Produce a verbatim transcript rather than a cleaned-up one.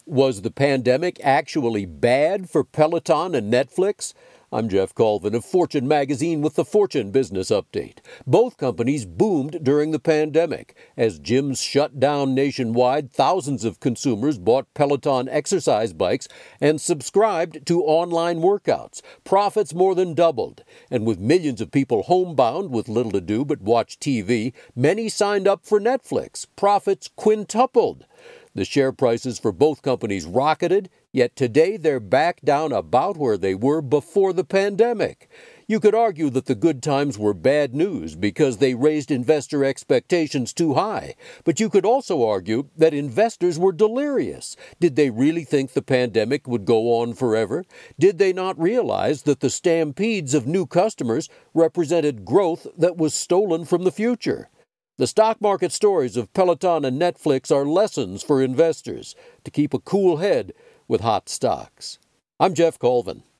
Was the pandemic actually bad for Peloton and Netflix? I'm Jeff Colvin of Fortune Magazine with the Fortune Business Update. Both companies boomed during the pandemic. As gyms shut down nationwide, thousands of consumers bought Peloton exercise bikes and subscribed to online workouts. Profits more than doubled. And with millions of people homebound with little to do but watch T V, many signed up for Netflix. Profits quintupled. The share prices for both companies rocketed, yet today they're back down about where they were before the pandemic. You could argue that the good times were bad news because they raised investor expectations too high. But you could also argue that investors were delirious. Did they really think the pandemic would go on forever? Did they not realize that the stampedes of new customers represented growth that was stolen from the future? The stock market stories of Peloton and Netflix are lessons for investors to keep a cool head with hot stocks. I'm Jeff Colvin.